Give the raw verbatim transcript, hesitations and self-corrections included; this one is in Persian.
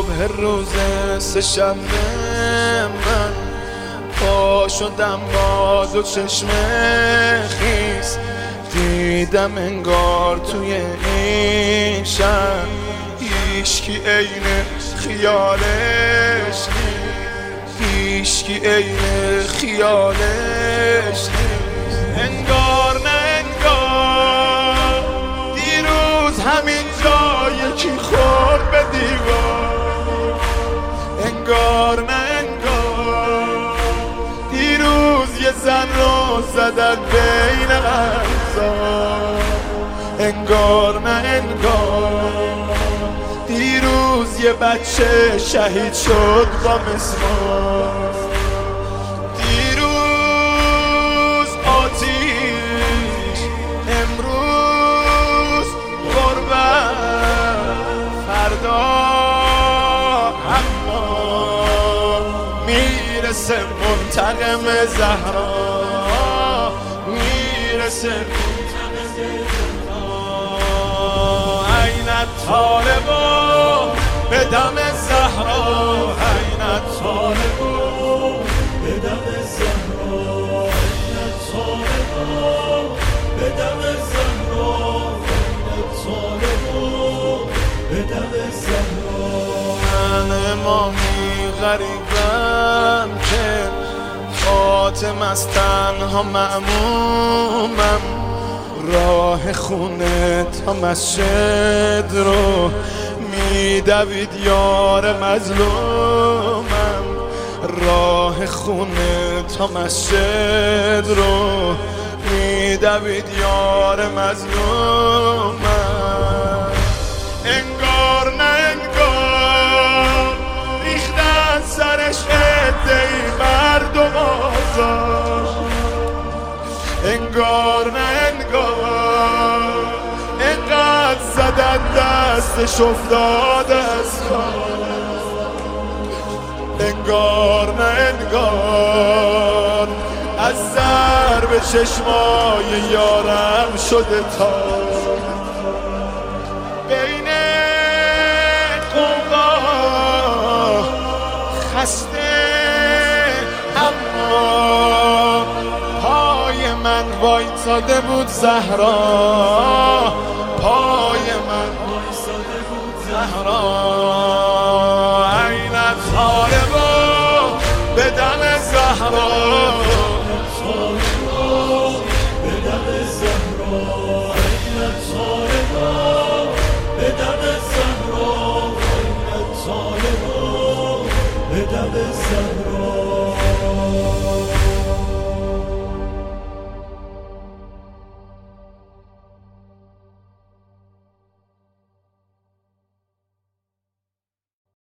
صبح روز سه‌شنبه من پا شدم با دو چشم خیس، دیدم انگار توی این شهر هیچکی عین خیالش نیست، هیچکی عین خیالش نیست. انگار نه انگار دیروز همین جا یکی خورد به دیوار، انگار نه انگار دیروز یه زن رو زدن بین اعضا، انگار نه انگار دیروز یه بچه شهید شد با مسمار. دیروز آتیش، امروز غربت، فردا اما میرسه منتقم زهرا، میرسه منتقم زهرا. عین الطالبان به دم زهرا، عین الطالبان به دم زهرا، عین الطالبان به دم زهرا، عین الطالبان به دم زهرا. من امامی غریبم که خاتم از تنها مأمومم، راه خونه تا مسجد رو میدوید یار مظلومم، راه خونه تا مسجد رو میدوید یار مظلومم. انگار نه انگار ریختن سرش عده‌ای مردم آزار، انگار نه انگار اینقدر زدن دستش افتاد از کار، انگار نه انگار از ضرب چشمای یارم شده تا بین قوقا خسته، اما پای من وایساده بود زهرا، پای من وایساده بود زهرا. عین الطالبان به دم زهرا، به دم زهرا، عین الطالبان به دم زهرا، عین الطالبان به دم زهرا.